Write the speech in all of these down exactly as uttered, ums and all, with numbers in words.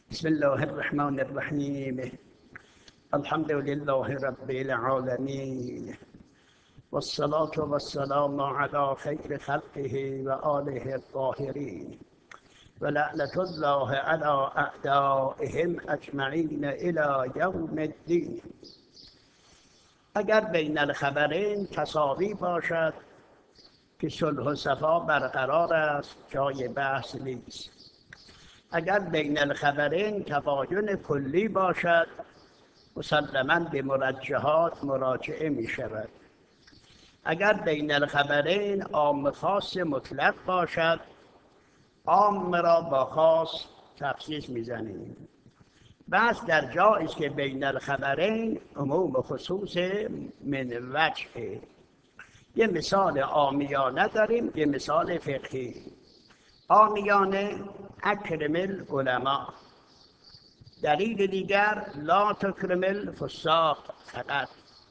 بسم الله الرحمن الرحیم. الحمد لله رب العالمین والصلاة والسلام على خیر خلقه و آله الطاهرین و لعنة الله على اعدائهم اجمعین الی یوم الدین. اگر بین الخبرین تساوی باشد که صلح و صفا برقرار است، جای بحث نیست. اگر بین الخبرین تباین کلی باشد، مسلماً به مرجحات مراجعه می شود. اگر بین الخبرین عام خاص مطلق باشد، عام را با خاص تخصیص می زنیم. بس در جایی است که بین الخبرین عموم و خصوص من وجهه. یه مثال عامیانه داریم، یه مثال فقهی. عامیانه اکرم العلماء، دلیل دیگر لا تکرم الفساق فقط.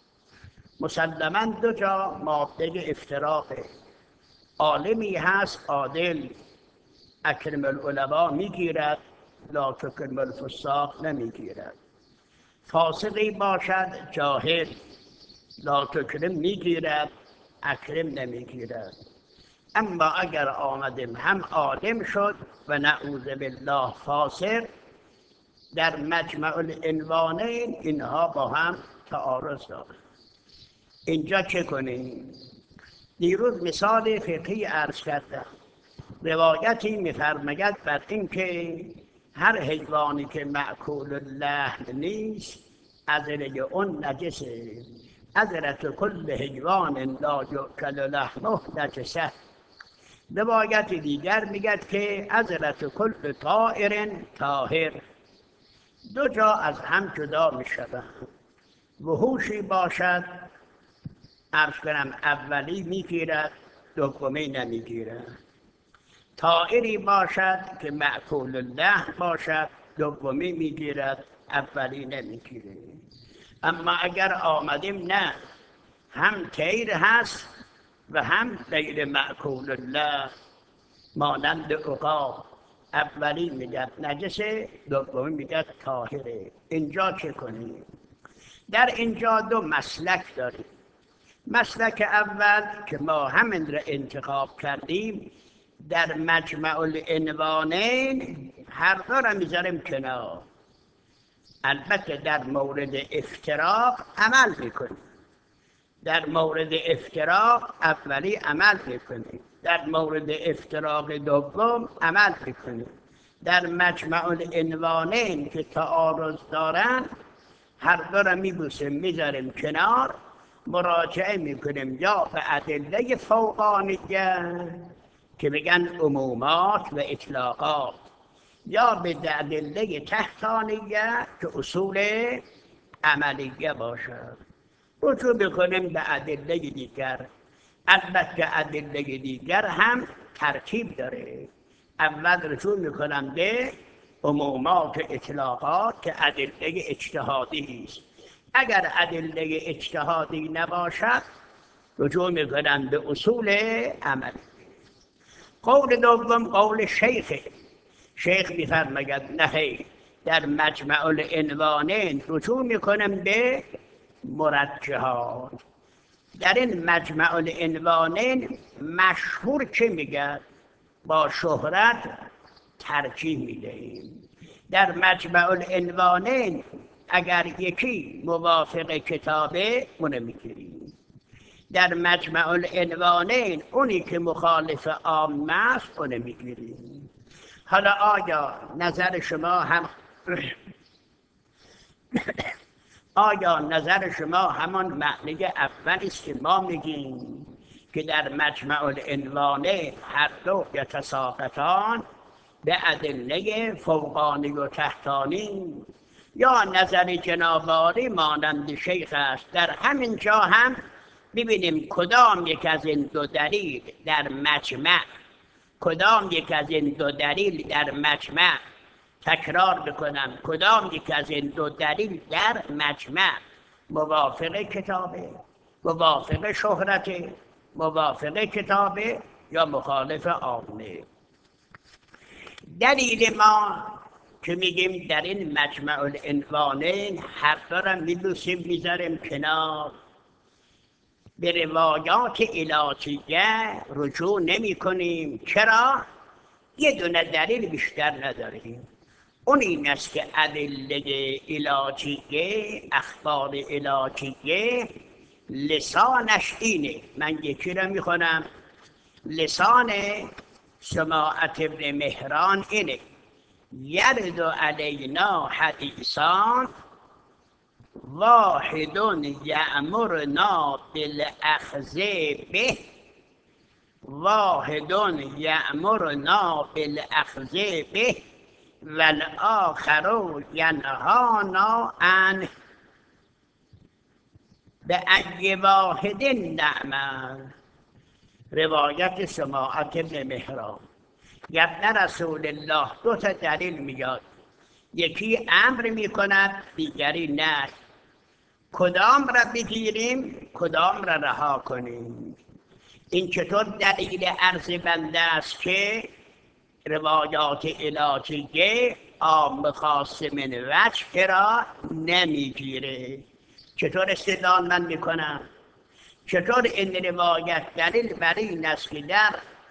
مسلماً دو جا ماده افتراقه. عالمی هست عادل، اکرم العلماء میگیرد، لا تکرم الفساق نمیگیرد. فاسقی باشد جاهل، لا تکرم میگیرد، اکرم نمیگیرد. اما اگر آمدیم هم عالم شد و نعوذ بالله فاسق، در مجمع العنوانین اینها با هم تعارض دارند. اینجا چه کنیم؟ دیروز مثال فقهی عرض کردم. روایتی می‌فرماید بر این که هر حیوانی که مأکول اللحم نیست، عذره اون نجسه. عذرة کل حیوان لا یؤکل لحمه نجسه. روایت دیگر میگد که عذرة کل طائر طاهر. دو جا از هم جدا می شود. وحوشی باشد، عرض کنم اولی می گیرد، دومی نمی گیرد. طائری باشد که مأکول اللحم باشد، دومی می گیرد، اولی نمی گیرد. اما اگر آمدیم نه، هم طیر هست و هم غیر مأکول اللحم، مانند عقاب، اولی میگه نجسه، دومی میگه طاهره. اینجا چه کنیم؟ در اینجا دو مسلک داریم. مسلک اول که ما همین را انتخاب کردیم، در مجمع العنوانین هر دو را میذاریم کنار. البته در مورد افتراق عمل میکنیم. در مورد افتراق اولی عمل میکنیم، در مورد افتراق دوم عمل میکنیم. در مجمع العنوانین که تعارض دارن، هر دو را میبوسیم میذاریم کنار، مراجعه میکنیم یا به ادله فوقانیه که بگن عمومات و اطلاقات، یا به ادله تحتانیه که اصول عملیه باشد. رجوع بکنیم به ادله دیگر. البته ادله دیگر هم ترتیب داره. اول رجوع میکنم به عمومات و اطلاقات که ادله اجتهادی است. اگر ادله اجتهادی نباشد، رجوع میکنم به اصول عمل. قول دوم قول شیخ. شیخ میفرماید نه، در مجمع العنوانین رجوع میکنم به مرجحات. در این مجمع العنوانین مشهور چه میگه؟ با شهرت ترجیح میدهیم. در مجمع العنوانین اگر یکی موافق کتابه اونو میگیریم. در مجمع العنوانین اونی که مخالف عامه است اونو میگیریم. حالا آیا نظر شما هم آیا نظر شما همان معنی اول است که ما میگیم که در مجمع العنوانین هر دو یتساقطان به ادله فوقانی و تحتانی، یا نظر جناب عالی مانند شیخ است؟ در همین جا هم ببینیم کدام یک از این دو دلیل در مجمع کدام یک از این دو دلیل در مجمع تکرار بکنم، کدام یک از این دو دلیل در مجمع موافق کتابه، موافق شهرته، موافق کتابه یا مخالف عامه. دلیل ما که میگیم در این مجمع العنوانین هر دو را میدوسیم میذاریم کنار، به روایات الهیه رجوع نمی کنیم. چرا؟ یه دونه دلیل بیشتر نداریم. اون این است که ادله الهیه، اخبار الهیه لسانش اینه. من یکی را میخونم. لسان سماعت ابن مهران اینه: یرد علینا حدیثان واحد یأمرنا بالاخذ به واحد یأمرنا بالاخذ به والآخر ینهانا عنه بأی واحد نعمل. روایت سماعت ابن مهران. ابن رسول الله دو تا دلیل میاد، یکی امر میکند دیگری نه. کدام را بگیریم کدام را رها کنیم؟ این چطور دلیل عرض بنده است که روایات الهیه عام خاص من وجه را نمیگیره؟ چطور استدلال من میکنم؟ چطور این روایت دلیل بر این است که در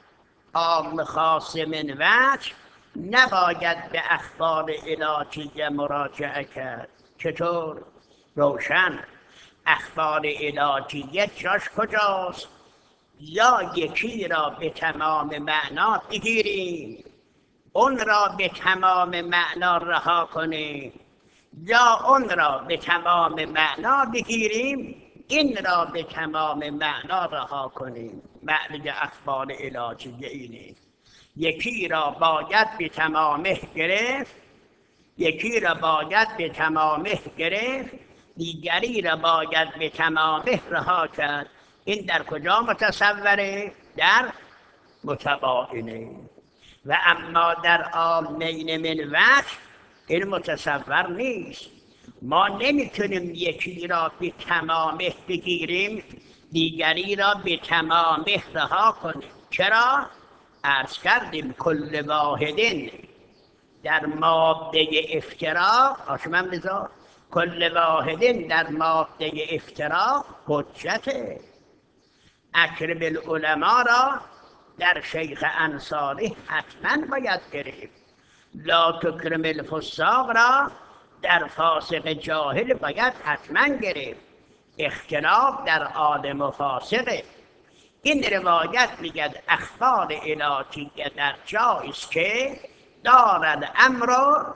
عام خاص من وجه نباید به اخبار الهیه مراجعه کرد؟ چطور؟ روشن. اخبار الهیه جاش کجاست؟ یا یکی را به تمام معنا بگیریم اون را به تمام معنا رها کنیم، یا اون را به تمام معنا بگیریم این را به تمام معنا رها کنیم. معنی اخبار الهیه اینه. یکی را باید به تمامه گرفت، یکی را باید به تمامه گرفت، دیگری را باید به تمامه رها کرد. این در کجا متصوره؟ در متباینه. و اما در عامین من وجه این متصور نیست. ما نمیتونیم یکی را به تمامه بگیریم دیگری را به تمامه رها کنیم. چرا؟ عرض کردیم کل واحدین در ماده افتراق آشمن بذار کل واحدین در ماده افتراق حجته. اکرم العلماء را در شیخ انصاری حتما باید گرفت، لا تکرم الفساق را در فاسق جاهل باید حتما گرفت. اختلاف در عالم و فاسقه. این روایت میگد اخبار الهیه در جایی است که دارد امر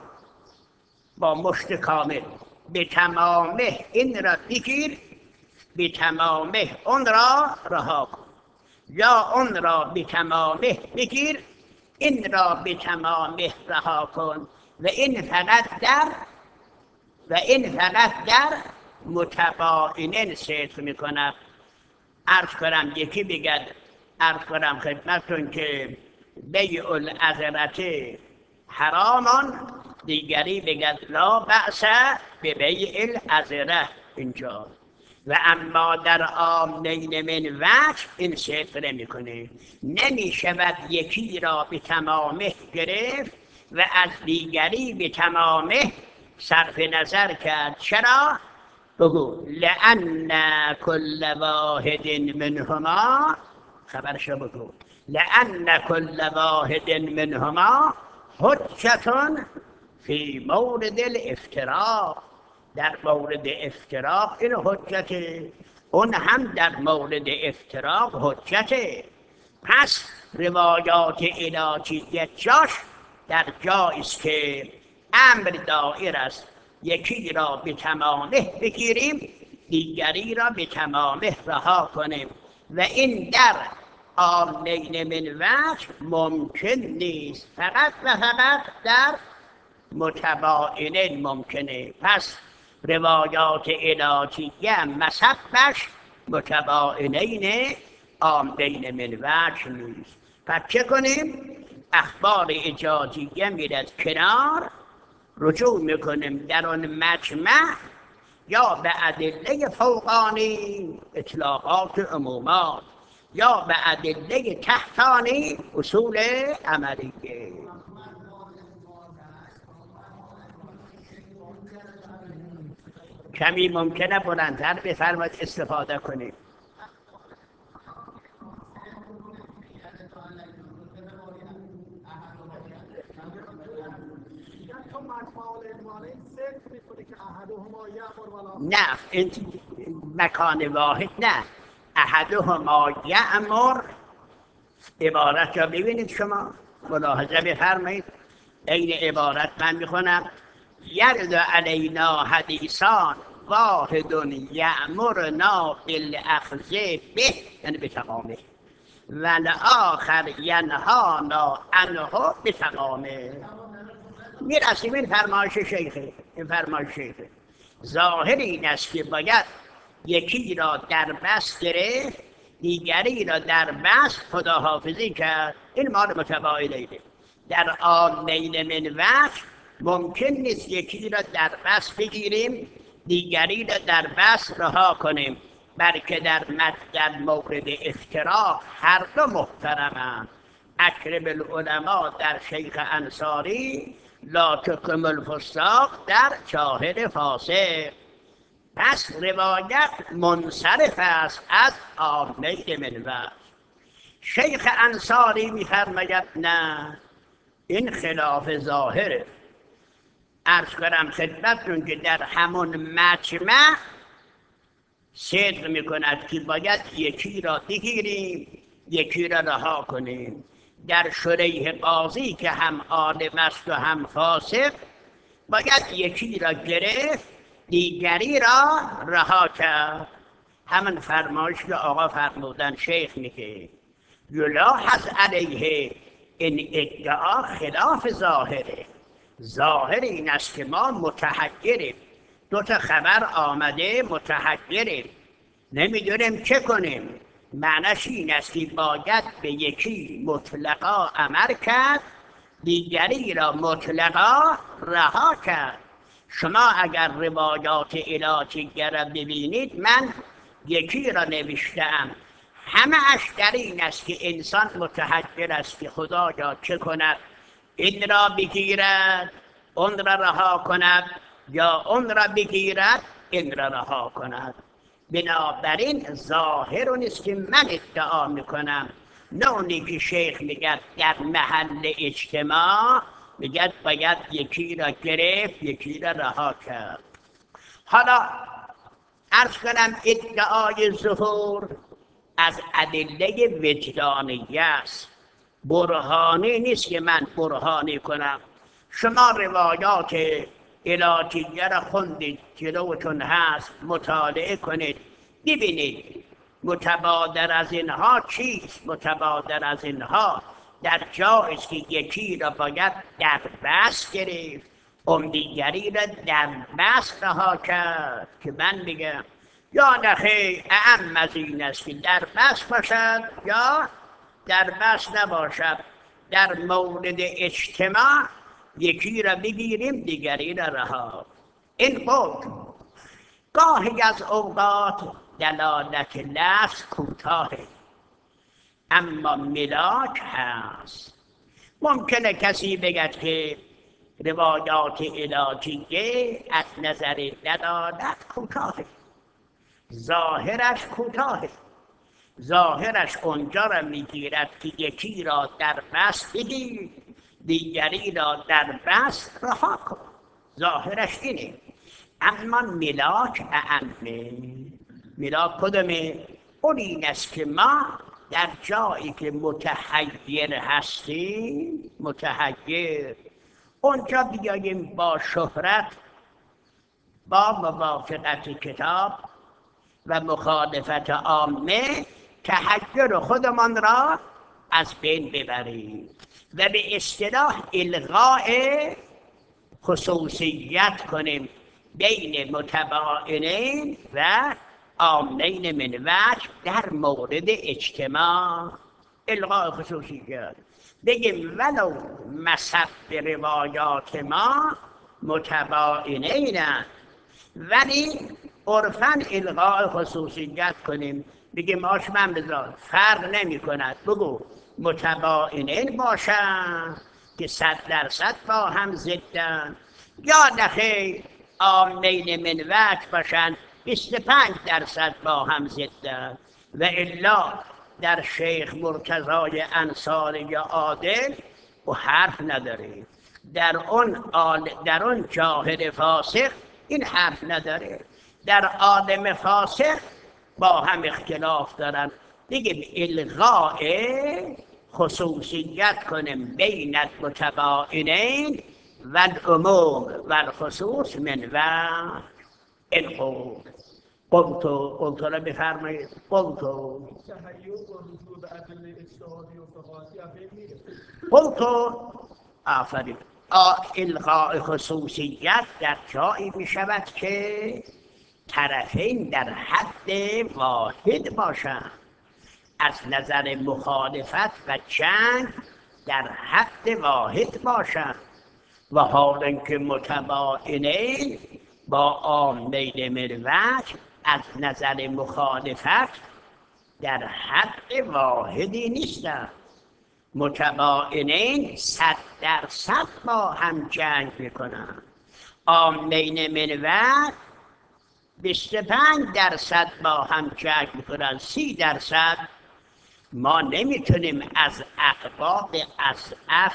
با مشت کامل به تمامه این را بگیر، به تمامه اون را رها کن، یا اون را به تمامه بگیر این را به تمامه رها کن. و این فقط در و این فقط در متباینین صدق میکند. عرض کنم یکی بگد عرض کنم خدمتتون که بیع العذرت حرامان، دیگری بگد لا بأس به بیع العذره اینجا. و اما در عامین من وجه این صدق نمیکنه. نمی شود یکی را به تمامه گرفت و از دیگری به تمامه صرف نظر کرد. چرا؟ بگو لأن کل واحد منهما، خبرشو بگو، لأن کل واحد منهما حجتون فی مورد الافتراق. در مورد افتراق این حجته، اون هم در مورد افتراق حجته. پس روایات الهیه جاش در جایی است که امر دایر است یکی را به تمامه بگیریم دیگری را به تمامه رها کنیم، و این در عامین من وجه ممکن نیست، فقط و فقط در متباینین ممکنه. پس روایات الهیه مصحبش متباینین عامین من وجه نیست. پس چه کنیم؟ اخبار اجازیه میرد کنار، رجوع میکنیم در آن مجمع یا به ادله فوقانی اطلاقات عمومات یا به ادله تحتانی اصول عملیه. کمی ممکنه بلندتر بفرمایید استفاده کنیم. نه این مکان واحد نه، احدهما یأمر عبارت را ببینید شما ملاحظه بفرمایید. این عبارت من میخونم: یرد علینا حدیثان واحد یأمرنا بالاخذ به، یعنی به تمامه، و الاخر ینهانا عنه به تمامه. میرسیم این فرمایش شیخه. این فرمایش شیخه ظاهر این است که باید یکی را در بس گرفت، دیگری را در بس خداحافظی کرد. این مال متباینه. در عامین من وجه ممکن نیست یکی را در بس بگیریم، دیگری را در بس رها کنیم، بلکه در در مورد افتراق هر دو محترمند. اکرم العلماء در شیخ انصاری، لا تکرم الفساق در شاهد فاسق. پس روایت منصرف است از عامین من وجه. شیخ انصاری می‌فرماید نه، این خلاف ظاهره. عرض کنم خدمتتون که در همون مجمع صدق میکند که باید یکی را بگیریم، یکی را رها کنیم. در شریح قاضی که هم عالم است و هم فاسق، باید یکی را گرفت، دیگری را رها کرد. همون فرمایش که آقا فرمودن شیخ میگه یلاحظ علیه این ادعا خلاف ظاهره. ظاهر این است که ما متحیریم، دو تا خبر آمده متحیریم، نمیدونیم چه کنیم. معنیش این است که باید به یکی مطلقا امر کرد، دیگری را مطلقا رها کرد. شما اگر روایات الهیه را ببینید، من یکی را نوشتم، همه اش در این است که انسان متحیر است که خدایا چه کند، این را بگیرد اون را رها کند، یا اون را بگیرد این را رها کند. بنابراین ظاهر نیست که من ادعا میکنم، نه اونی که شیخ میگه در محل اجتماع میگه باید یکی را گرفت، یکی را رها کرد. حالا عرض کنم ادعای ظهور از ادله وجدانیه است، برهانی نیست که من برهانی کنم. شما روایات الهیه را خوندید، جلوتون هست، مطالعه کنید، ببینید متبادر از اینها چیست. متبادر از اینها در جایی است که یکی را باید در بس گرفت، اون دیگری را در بس رها کرد. که من میگم یا نخیر، اعم از این است که در بس باشد یا در بس نباشد. در مورد اجتماع یکی را بگیریم، دیگری را رها. این حکم گاهی از اوقات دلالت لفظ کوتاه، اما ملاک هست. ممکنه کسی بگد که روایات الهیه از نظر دلالت کوتاه، ظاهرش کوتاه، ظاهرش اونجا را میگیرد که یکی را در بس بگیر، دیگری را در بس رها کن. ظاهرش اینه. اما ملاک اعمه. ملاک کدومه؟ اون این است که ما در جایی که متحیر هستیم، متحیر، اونجا بیاییم با شهرت، با موافقت کتاب و مخالفت عامه، تحیر خودمان را از بین ببریم و به اصطلاح الغاء خصوصیت کنیم بین متباینین و عامین من وجه در مورد اجتماع. الغاء خصوصیت بگیم ولو مصب روایات ما متباینین، ولی عرفاً الغاء خصوصیت کنیم، بگیم آشمن بذار فرق نمی کند، بگو متباینین باشن که صد درصد با هم ضدن، یا نخیر عامین من وجه باشن بیست و پنج درصد با هم ضدن و الا در شیخ مرتضای انصاری عادل و حرف نداره، در اون آل در اون جاهل فاسق این حرف نداره، در عالم فاسق با هم اختلاف دارن. دیگه الغاء خصوصیت کنیم بین المتباینین و العموم و الخصوص من و القول. قلت قلت را بفرمایید. قلت قلت آفرین. الغاء خصوصیت در جایی می شود که طرفین در حد واحد باشند، از نظر مخالفت و جنگ در حد واحد باشند، و حال اینکه متباینین با عامین من وجه از نظر مخالفت در حد واحدی نیستند. متباینین صد درصد با هم جنگ میکنند، عامین من وجه بیست و پنج درصد با هم جنگ میکنن، سی درصد. ما نمیتونیم از اقباط اضعف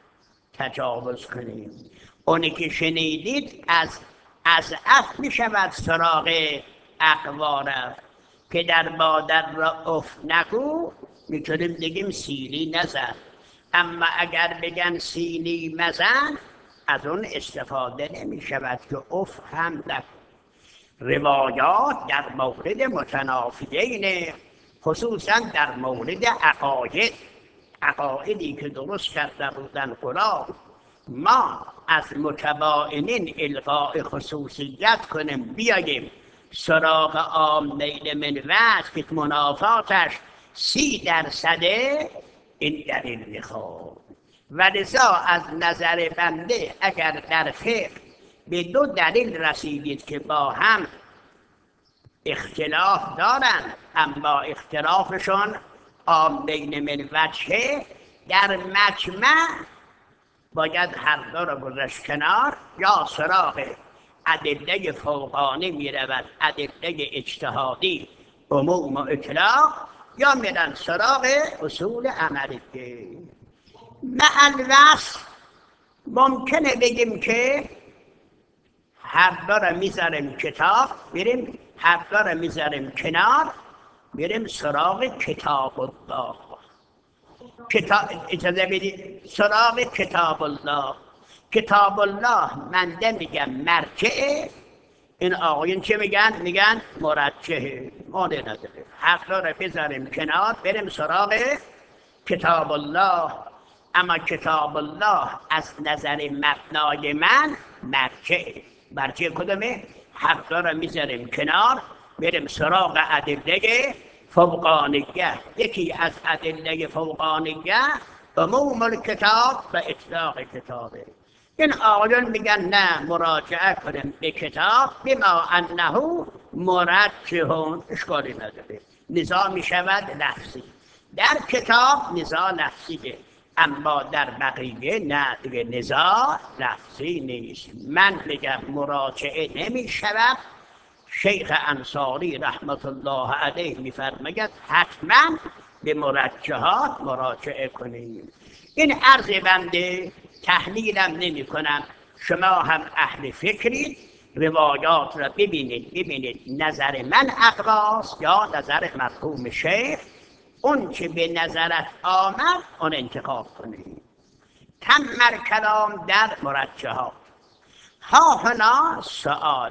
تجاوز کنیم. اونی که شنیدید از اضعف میشود سراغ اقوا رفت که در مادر را اف نگو، میتونیم بگیم سیلی نزن، اما اگر بگن سیلی مزن از اون استفاده نمیشود که اف هم نگو. روایات در مورد متنافیین، خصوصا در مورد عقاید، عقایدی که درست کرده بودن غلام، ما از متباینین الغاء خصوصیت کنیم بیاییم سراغ عامین من وجه که منافاتش سی درصده، این دلیل میخواد. و لذا از نظر بنده اگر در فقه به دو دلیل رسیدید که با هم اختلاف دارند اما اختلافشون عامین من وجهه، در مجمع باید هر دو را گذاشت کنار، یا سراغ ادله فوقانی می رود، ادله اجتهادی عموم و اطلاق، یا میرن سراغ اصول عملی. مع الوصف ممکنه بگیم که هر دو را میذاریم کتاب، بریم هر دو را میذاریم کنار، بریم سراغ کتاب الله. کتاب اجازه بدید، سراغ کتاب الله. کتاب الله منده میگم مرجعه، این آقایون چه میگن؟ میگن مرجحه. مانع نداره، هر دو را بذاریم کنار، بریم سراغ کتاب الله. اما کتاب الله از نظر مبنای من مرجعه. مرجع کدومه؟ هر دو را میذاریم کنار، بریم سراغ ادله فوقانیه. یکی از ادله فوقانیه عموم الکتاب و اطلاق کتابه. این آقایون میگن نه، مراجعه کنیم به کتاب، بما انه مرجح، اشکالی نداره، نزاع میشود لفظی. در کتاب نزاع لفظیه، اما در بقیه نه، دیگه نزاع لفظی نیست. من میگم مراجعه نمیشود. شیخ انصاری رحمت الله علیه میفرماید حتما به مرجحات مراجعه کنیم. این عرض بنده، تحلیلم نمی کنم، شما هم اهل فکرید، روایات را ببینید ببینید نظر من اقواست یا نظر مرحوم شیخ، اون که به نظرت آمد اون انتخاب کنید. تم کلام در مرجحات. ها هنا سؤال.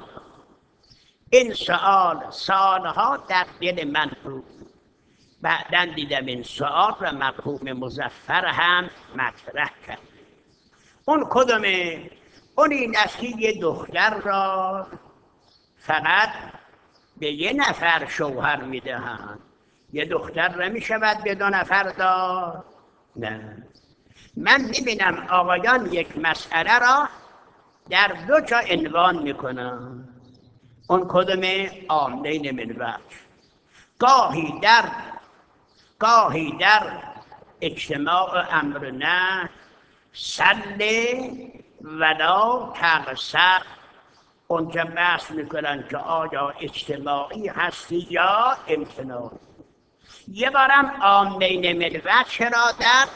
این سؤال سالها در دل من بود، بعداً دیدم این سؤال را مرحوم مظفر هم مطرح کرد. اون کدومه؟ اون این است که یه دختر را فقط به یه نفر شوهر میدهند. یه دختر را میشود به دو نفر داد؟ نه. من میبینم آقایان یک مسئله را در دو جا عنوان میکنن. اون کدومه؟ عامین من وجه. گاهی در گاهی در اجتماع امر نه، سل ولا تقصر، اونجا بحث میکنن که آیا اجتماعی هستی یا امتناعی. یه بارم عامین ملت چرا در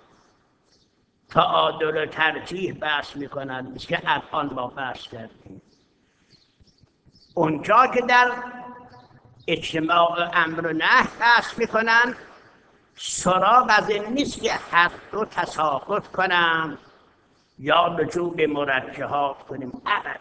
تعادل و ترجیح بحث میکنن که الان ما بحث کردیم. اونجا که در اجتماع امر و نهی بحث میکنن سراغ از این نیست که هر دو تساقط کنم یا رجوع به مرجحات کنیم. ابدا.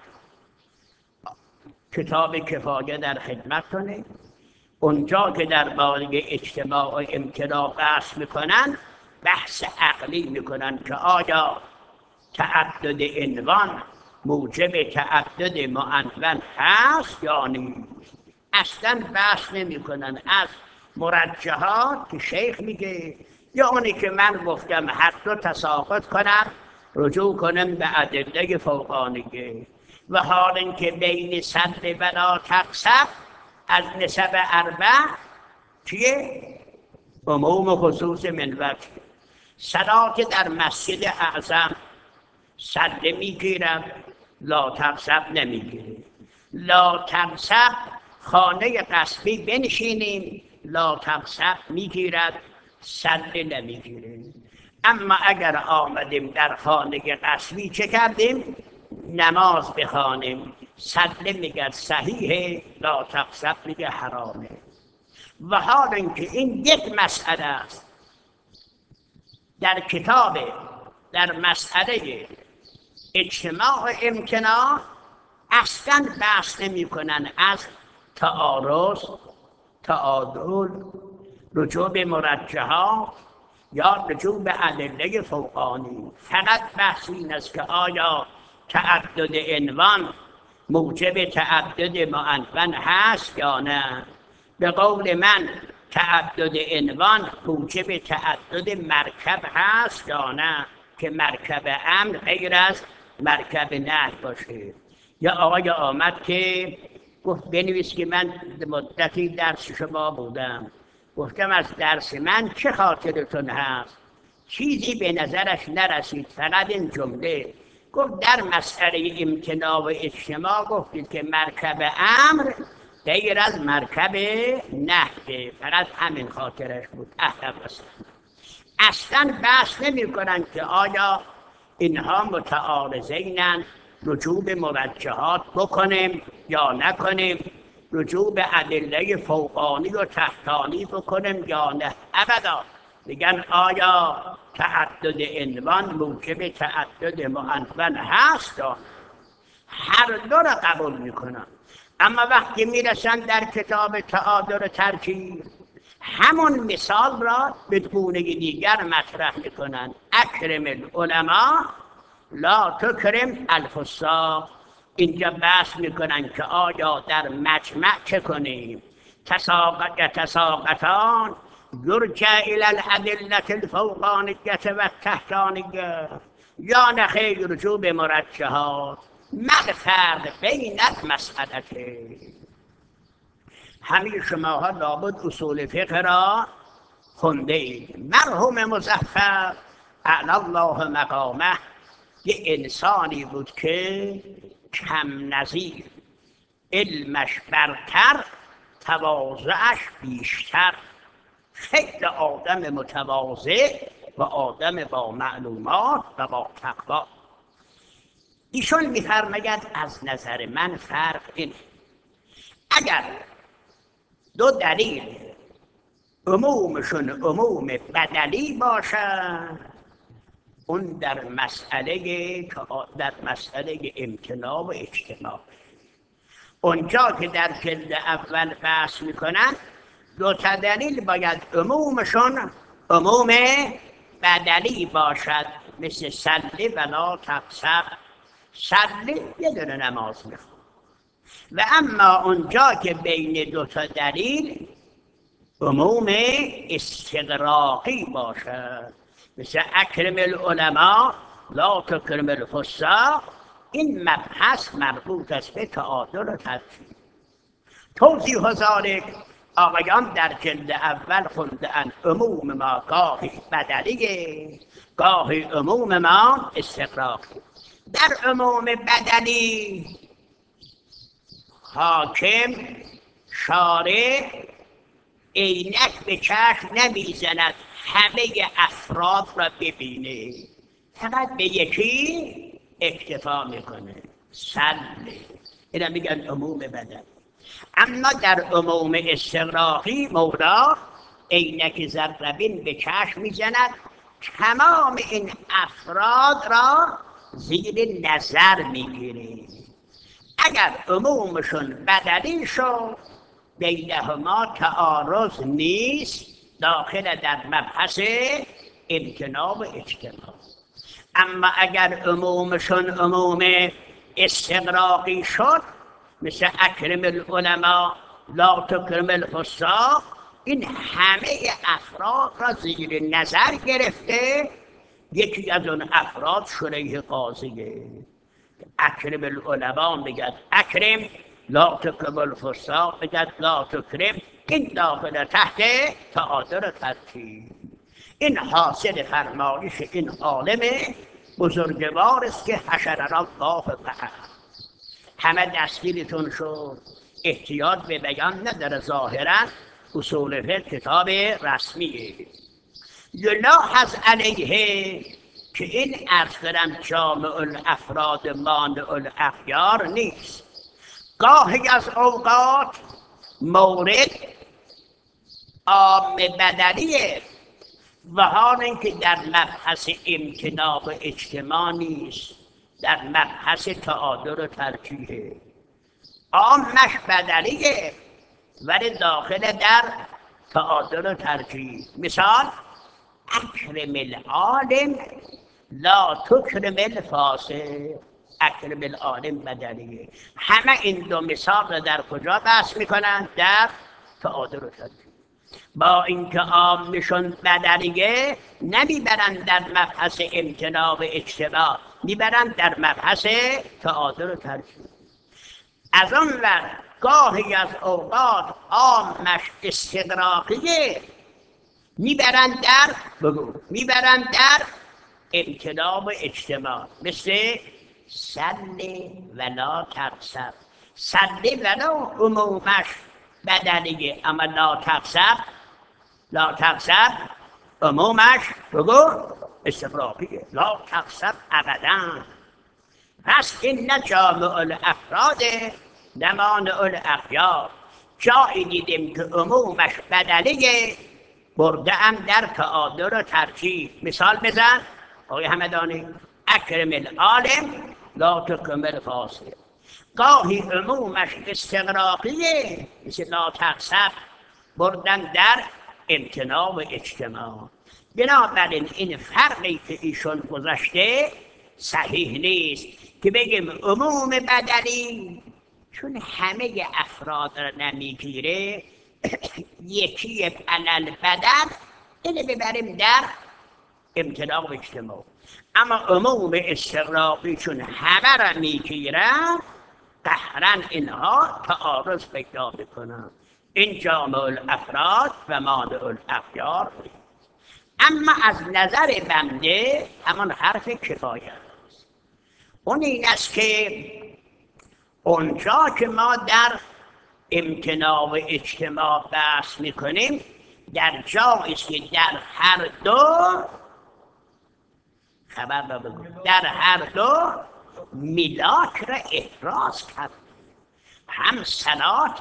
کتاب کفایه در خدمت کنه. اونجا که در باره اجتماع و امتناع بحث میکنن بحث عقلی میکنن که آیا تعدد عنوان موجب تعدد معنون هست یا نیست. اصلا بحث نمیکنن از مرجحات که شیخ میگه یا اونی که من گفتم هر دو تساقط کنم رجوع کنم به ادله فوقانیه. و حال اینکه بین صدر و لا تقسم از نسب اربع چیه؟ عموم و خصوص منوط. صدا که در مسجد اعظم صدر میگیرد لا تقسم نمیگیره. لا تقسم خانه قصبی بنشینیم لا تقسم میگیرد صدر نمیگیره. اما اگر آمدیم در خانه قصبی چه کردیم؟ نماز بخوانیم صدر میگه صحیحه لا تقسم میگه حرامه. و حال اینکه این یک مسئله است در کتاب در مسئله اجتماع و امتناع اصلا بحث نمی کنن از تعارض، تعادل، رجوع به مرجحات یا رجوع به ادله فوقانی. فقط بحث این است که آیا تعدد عنوان موجب تعدد معنون هست یا نه. به قول من تعدد عنوان موجب تعدد مرکب هست یا نه که مرکب امر غیر از مرکب نهی باشه. یا آقای آمد که گفت بنویس که من مدتی درس شما بودم. گفتم از درس من چه خاطرتون هست؟ چیزی به نظرش نرسید فقط این جمله گفت در مسئله امتناع و اجتماع گفتید که مرکب امر غیر از مرکب نهی. فقط همین خاطرش بود. اصلا بحث نمی کنن که آیا اینها متعارضینن رجوع به مرجحات بکنیم یا نکنیم، رجوع به ادله فوقانی و تحتانی بکنیم یا نه. ابدا. میگن آیا تعدد عنوان موجب تعدد معنون هست یا هر دو را قبول میکنن. اما وقتی میرسن در کتاب تعادل و ترجیح همون مثال را به گونه دیگر مطرح میکنن. اکرم العلماء لا تکرم الفساق. اینجا بحث میکنن که آیا در مجمع چه کنیم؟ تساقط تساقطان یرجع الی الادله الفوقانیه و التحتانیه یا نخیر رجوع به مرجحات. ما الفرق بین المسئلتین؟ همه شماها لابد اصول فقه را خونده اید. مرحوم مظفر اعلی الله مقامه یه انسانی بود که کم نظیر، علمش برتر، تواضعش بیشتر. خیلی آدم متواضع و آدم با معلومات و با تقوا. ایشون می‌فرماید از نظر من فرق اینه: اگر دو دلیل عمومشون عموم بدلی باشن اون در مسئله در مسئله امتناع و اجتماع. اونجا که در جلد اول بحث میکنن دو تا دلیل باید عمومشون عموم بدلی باشد، مثل صلی ولا تقسم. صلی یه دونه نماز میخواد. و اما اونجا که بین دو تا دلیل عموم استغراقی باشد، مثل اکرم العلماء لا تکرم الفساق، این مبحث مربوط است به تعادل و ترجیح. توضیح ذالک آقایان در جلد اول خونده‌اند عموم ما گاهی بدلیه، گاهی عموم ما استغراقی. در عموم بدلی حاکم شارع عینک به چشم نمیزند همه افراد را ببینه، فقط به یکی اکتفا میکنه. سله اینا میگن عموم بدن. اما در عموم استغراقی مولا عینک ذره‌بین به چشم میزند تمام این افراد را زیر نظر میگیره. اگر عمومشون بدنی شد بینهما تعارض نیست، داخل در مبحث امتناع و اجتماع. اما اگر عمومشون عموم استغراقی شد مثل اکرم العلماء لا تکرم الفساق، این همه افراد را زیر نظر گرفته. یکی از اون افراد شریح قاضیه. اکرم العلماء میگد اکرم، لا تکرم الفساق میگد لا تکرم. این داخل تحت تعادل ترتیب. این حاصل فرمایش این عالم بزرگوار است که حشرنا الله تعالی. همه دستگیرتون شد، احتیاط به بیان نداره. ظاهرا اصول فقه کتاب رسمیه. یلاحظ علیه که این عرض کنم جامع الافراد مانع الاخیار نیست. گاهی از اوقات مورد عام بدنیه و حال اینکه در مبحث امتناع و اجتماع نیست، در مبحث تعادل و ترجیحه. عامش بدنیه ولی داخل در تعادل و ترجیح. مثال اکرم العالم لا تکرم الفاسق. اکرم العالم بدنیه. همه این دو مثال را در کجا بحث میکنن؟ در تعادل و ترجیح. با اینکه عامشون بدنیه نمیبرن در مبحث امتناع و اجتماع، میبرن در مبحث تعادل و ترجیح. از اون وقت گاهی از اوقات عامش استغراقیه، میبرن در بگو میبرن در امتناع و اجتماع. مثل سل ولا تقصر. سل ولا عمومش بدنیه اما لا تقصر، لا تقصر عمومش بگو استغراقیه. لا تقصر ابدا. پس این نه جامع الافراد نه مانع الاخیار. جایی دیدیم که عمومش بدنیه برده هم در تعادل و ترجیح. مثال بزن آقای همدانی. اکرم العالم لا تکرم الفاسق. گاهی عمومش استغراقیه مثل لا تقصر، بردن در امتناع و اجتماع. بنابراین این فرقی که ایشون گذاشته صحیح نیست که بگیم عموم بدنی چون همه افراد را نمیگیره یکی علل بدن اینه ببریم در امتناع و اجتماع. اما عموم استغراقی چون همه را میگیرن قهرن اینها تعارض پیدا میکنن. این جامع الافراد و مانع الاخیار. اما از نظر بنده همان حرف کفایت است. اون این است که اونجا که ما در امتناع و اجتماع بحث میکنیم در جایی است که در هر دو خبر را بگو در هر دو ملاک را احراز کرد. هم صلات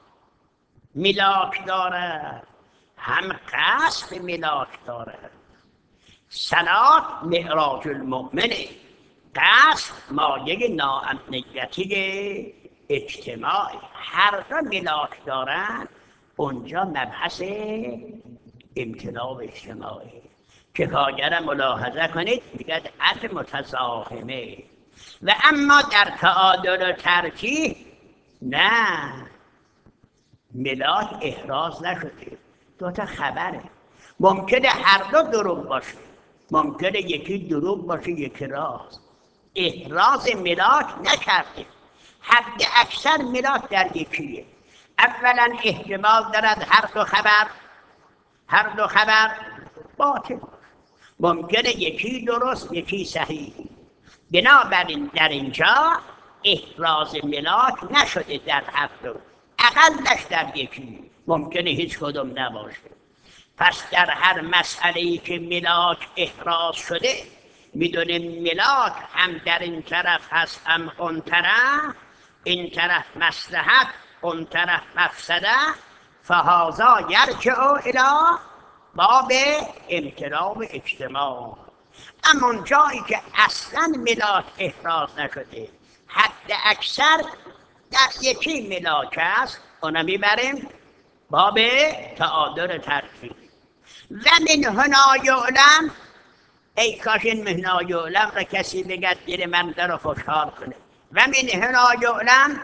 ملاک داره هم قصد ملاک داره. صلات معراج المؤمنه، قصد مایه ناامنیتی اجتماعی. هر دو ملاک دارن. اونجا مبحث امتناع و اجتماعی. کفایت ملاحظه کنید میگه عد متزاحمه. و اما در تعادل و ترجیح نه، ملاک احراز نشده. دو تا خبره. ممکنه هر دو دروغ باشه، ممکنه یکی دروغ باشه یکی راست. احراز ملاک نکرده. حد اکثر ملاک در یکیه. اولا احتمال دارد هر دو خبر هر دو خبر باطل، ممکنه یکی درست یکی صحیح. بنابراین در اینجا احراز ملاک نشده در هر دو، اقلش در یکی، ممکنه هیچ کدوم نباشه. پس در هر مسئله‌ای که ملاک احراز شده، میدونیم ملاک هم در این طرف هست هم اون طرف، این طرف مصلحت اون طرف مفسده، فهذا یرجع الی باب امتناع و اجتماع. اما جایی که اصلا ملاک احراز نشده، حد اکثر در یکی ملاک است، اونو میبریم باب تعادل ترکیب. و من هنا یعلم، ای کاش این من هنا یعلم را کسی بگد دل من را خوشحال کنه. و من هنا یعلم،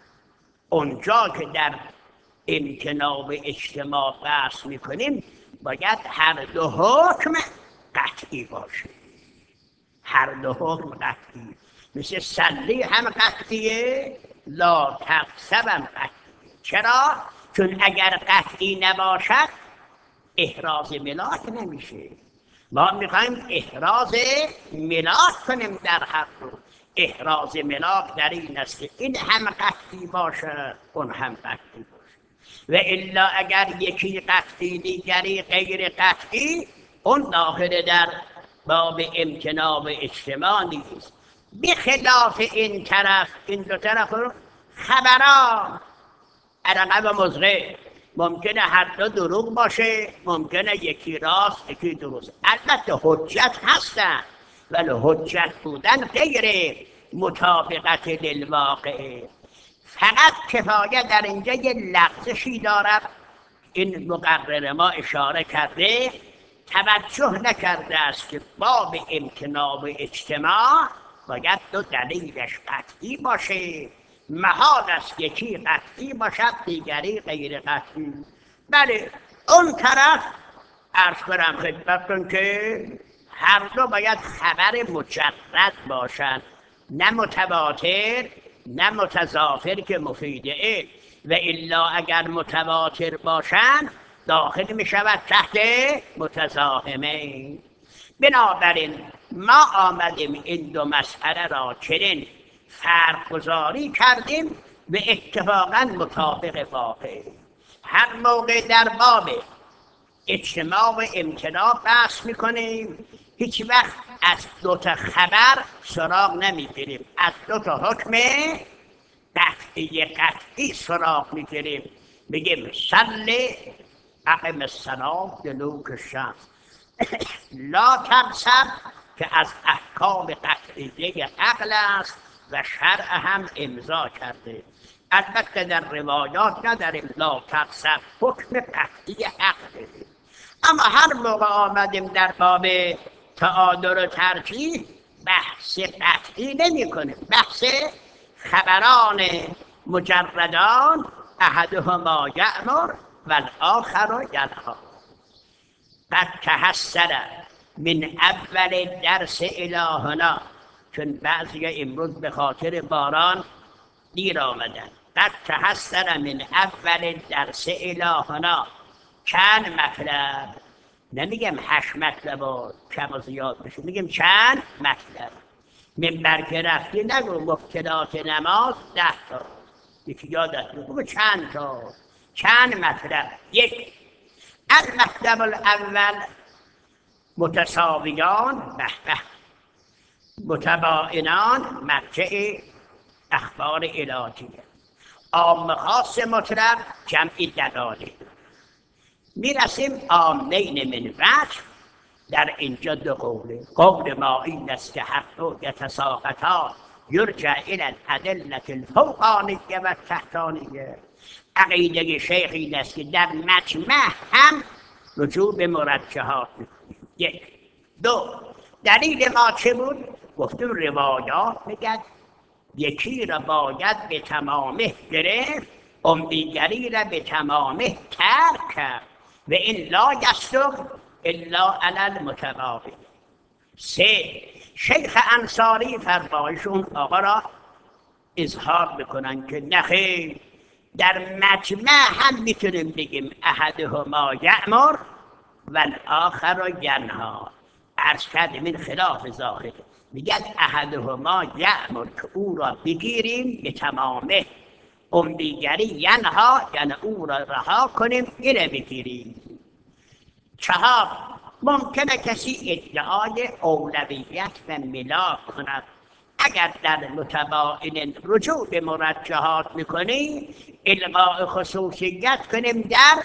اونجا که در امتناع و اجتماع بحث میکنیم باید هر دو حکم قطعی باشه. هر دو حکم قطعی، مثل سلی هم قطعیه، لا تقسم هم قطعیه. چرا؟ چون اگر قطعی نباشد احراز ملاک نمیشه. ما میخوایم احراز ملاک کنیم در هر دو. احراز ملاک در این است که این هم قطعی باشه اون هم قطعی باشه، و الا اگر یکی قطعی دیگری غیر قطعی، اون داخل در باب امتناع و اجتماع نیست. بخلاف این طرف، این دو طرف خبران ارقه و مزرع، ممکنه هر دو دروغ باشه، ممکنه یکی راست یکی درست. البته حجت هستن، ولی حجت بودن غیر مطابقت للواقع. فقط کفایه در اینجا یه لغزشی دارد، این مقرر ما اشاره کرده، توجه نکرده است که باب امتناع و اجتماع باید دو دلیلش قطعی باشه. محال است یکی قطعی باشد دیگری غیر قطعی. بله اون طرف عرض کنم خدمتتون که هر دو باید خبر مجرد باشند، نه متواتر نه متضافر که مفیده، و الا اگر متواتر باشند داخل می شود تحت متضاهمه. بنابراین ما آمدیم این دو مسئله را چنین فرق گذاری کردیم و اتفاقا مطابق واقع. هر موقع در باب اجتماع و امتناع بحث میکنیم هیچ وقت از دو تا خبر سراغ نمیگیریم، از دو تا حکم قطعی قطعی سراغ میگیریم. بگیم صلی اقم الصلاة دلوک الشمس، لا تقسم که از احکام قطعیه عقل است و شرع هم امضا کرده. البته در روایات نداریم لا تقسم، حکم قطعی عقل. اما هر موقع آمدیم در باب تعادل و ترجیح بحث قطعی نمی کنیم، بحث خبران مجردان احدهما یأمر و الاخر ینهی. قد تحسن من اول درس الی هنا، چون بعضی امروز به خاطر باران دیر آمدن. قد تحسن من اول درس الی هنا، چند مطلب، نمیگم هشت مطلب و کم و زیاد بشه، میگم چند مطلب. منبر که رفتی نگو مبتدات نماز ده تا، یکی یادت بگو چند تا، چند مطلب. یک، المطلب الاول متساویان به به متباینان مرجع اخبار الهیه. عام خاص مطلب جمعی دلاله. میرسیم عامین من وجه. در اینجا دو قوله، قول ما این است که حق و یتساقطا یرجع الی الادله الفوقانیه و التحتانیه. عقیده شیخ این است که در مجمع هم رجوع به مرجحات میکنیم. یک. دو، دلیل ما چه بود؟ گفتم روایات میگن یکی را باید به تمامه گرفت، اون دیگری را به تمامه ترک کرد و این لا یصدق الا علی المتباین. سه، شیخ انصاری فرمایشون آقا را اظهار میکنن که نخیر، در مجمع هم میتونیم بگیم احدهما یأمر و الاخر ینهی. عرض کردیم این خلاف ظاهره. میگد احدهما یأمر که او را بگیریم به تمامه، اون دیگری ینها یعنی او را رها کنیم اینه بگیریم. چهار، ممکنه کسی ادعای اولویت و ملاک کند. اگر در متباین رجوع به مرجحات میکنیم الغاء خصوصیت کنیم در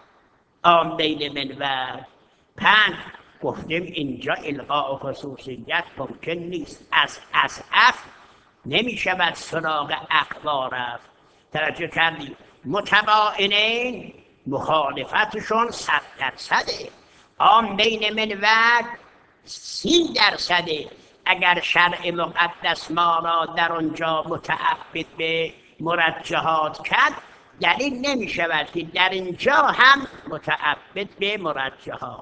عامین منور. پنج، گفتیم اینجا الغاء خصوصیت ممکن نیست، از اصعف نمیشود سراغ اخبار رفت. توجه کردیم متباینین مخالفتشون صد درصده، عامین منور سی درصده. اگر شرع مقدس ما را در آنجا متعبد به مرجحات کرد، دلیل نمی شود که در اینجا هم متعبد به مرجحات.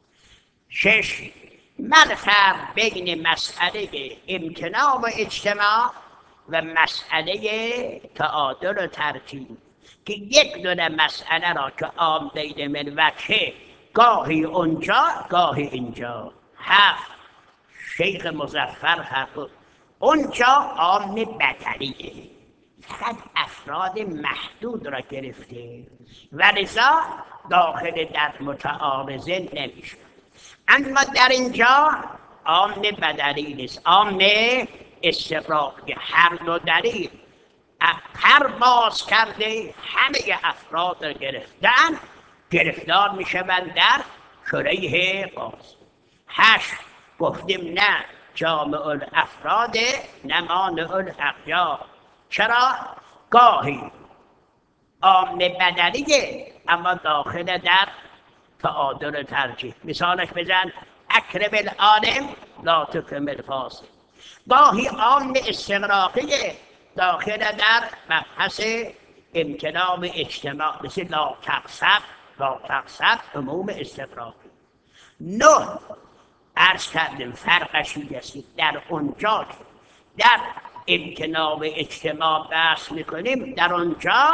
شش، من فرق بین مسئله امتناع و اجتماع و مسئله تعادل و ترتیب، که یک دونه مسئله را که عام بین من وجهه گاهی اونجا گاهی اینجا. هفت، شیخ مظفر حق اونجا عام بدلیه، فقط افراد محدود را گرفته و لذا داخل در متعارضه نمیشه. اما در اینجا عام بدلی نیست، عام استقراق، هر دو دلیل هر باز کرده همه افراد را گرفتن، گرفتار میشوند در شریح باز. هشت، گفتیم نه جامع الافراد نه مانع الاغیار. چرا؟ گاهی عام بدلیه اما داخل در تعادل ترجیح. مثالش بزن اکرم العالم لا تکرم الفاسد. گاهی عام استغراقیه داخل در مبحث امتناع اجتماع، مثل لا تقصد لا تقصد عموم استغراقی. نه، عرض کردیم فرقش اینجاست در اونجا در امتناع اجتماع بحث میکنیم، در اونجا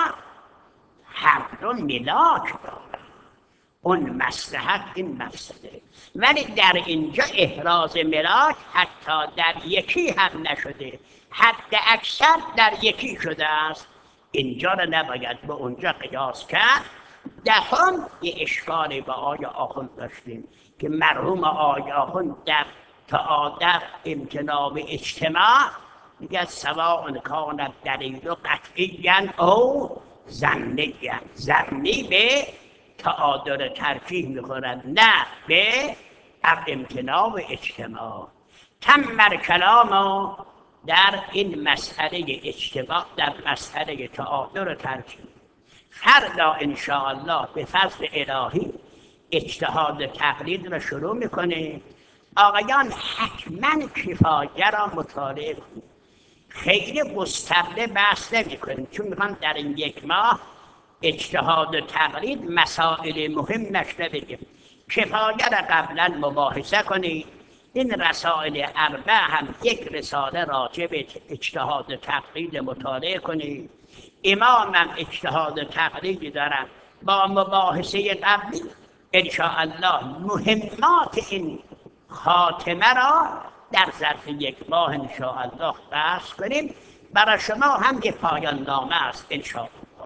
هر دو ملاک دارد، اون مصلحت این مفسده، ولی در اینجا احراز ملاک حتی در یکی هم نشده، حد اکثر در یکی شده است. اینجا را نباید به اونجا قیاس کرد. دهم یه اشکالی با آقای آخوند داشتیم که مرحوم آقای آخوند در تعادل امتناع اجتماع میگه سواء کان دلیل قطعیا او ظنیا، ظنی به تعادل ترجیح میکنند نه به امتناع اجتماع. تم کلام در این مسئله اجتماع، در مسئله تعادل ترجیح. فردا انشاءالله به فضل الهی اجتهاد تقلید را شروع میکنه. آقایان حتما کفایه را مطالعه کنید، خیلی گسترده بحث نمی کنیم چون میخوام در این یک ماه اجتهاد و تقلید مسائل مهم نشده بگیم. کفایه را قبلا مباحثه کنید. این رسائل اربع هم یک رساله راجع به اجتهاد و تقلید مطالعه کنید. امام هم اجتهاد و تقلید دارن با مباحثه قبلی انشاءالله مهمات این خاتمه را در ظرف یک ماه انشاءالله بحث کنیم. برای شما هم یک پایان نامه است انشاءالله.